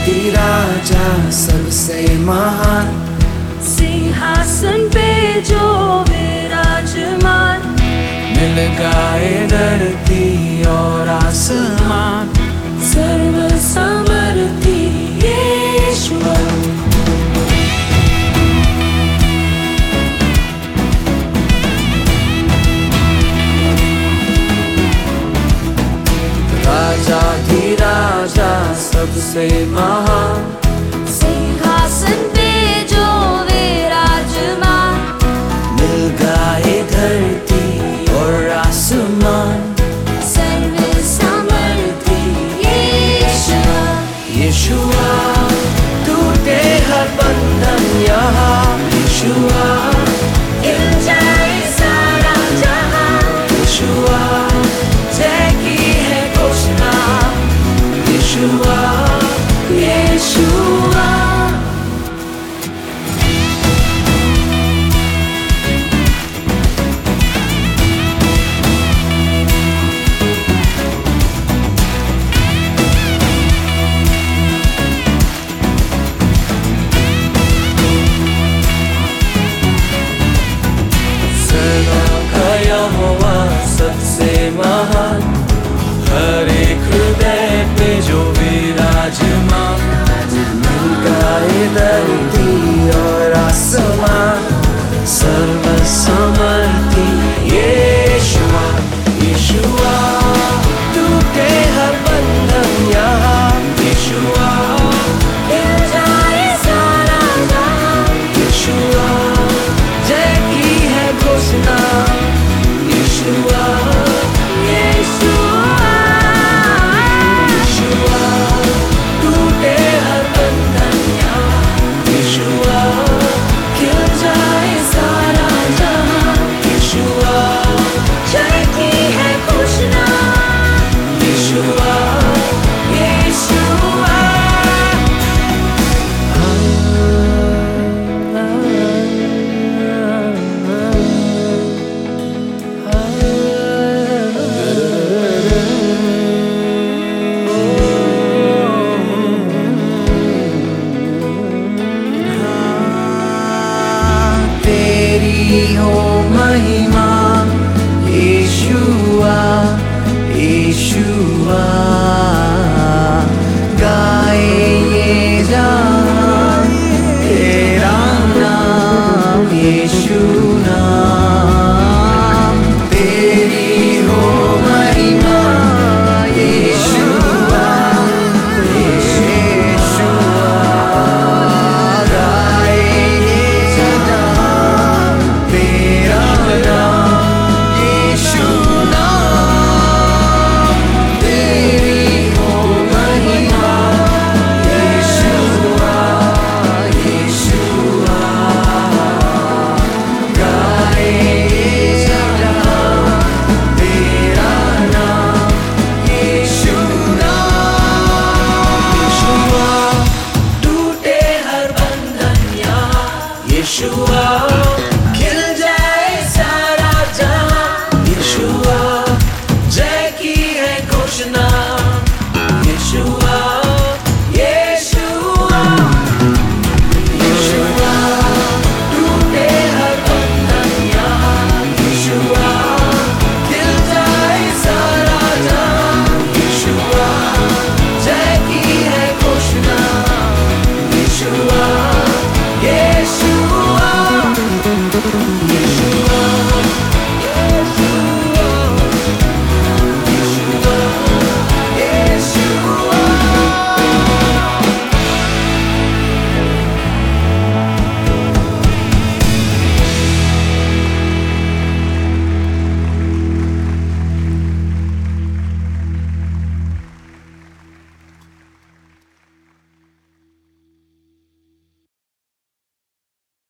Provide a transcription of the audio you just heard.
राजा सबसे महान, सिंहासन पे जो विराजमान, मिल गाए धरती और आसमान, सर्व समर्थी यीशु। राजा सबसे महान, सिंहासन पे जो विराजमान, मिल गाए धरती और आसमान, सर्व समर्थी यीशु। यीशुआ टूटे हर बंधन यहाँ, यीशुआ हिल जाए सारा जहां, यीशुआ जय की है घोषणा, यीशुआ यीशुआ। यहोवा सबसे महान, हर एक हृदय पे जो विराजमान, मिल गाए धरती और आसमान, सर्व समर्थी यीशुआ। यीशुआ टूटे हर बंधन यहाँ, यीशुआ हिल जाए सारा जहां, यीशुआ जय की है घोषणा, यीशुआ यीशुआ टूटे हर बंधन यहाँ, यीशुआ खिल जाए सारा जहां, यीशुआ जय की है घोषणा, यीशुआ यीशुआ। तेरी हो महिमा यीशुआ, यीशुआ गाए ये जान तेरा नाम यीशु।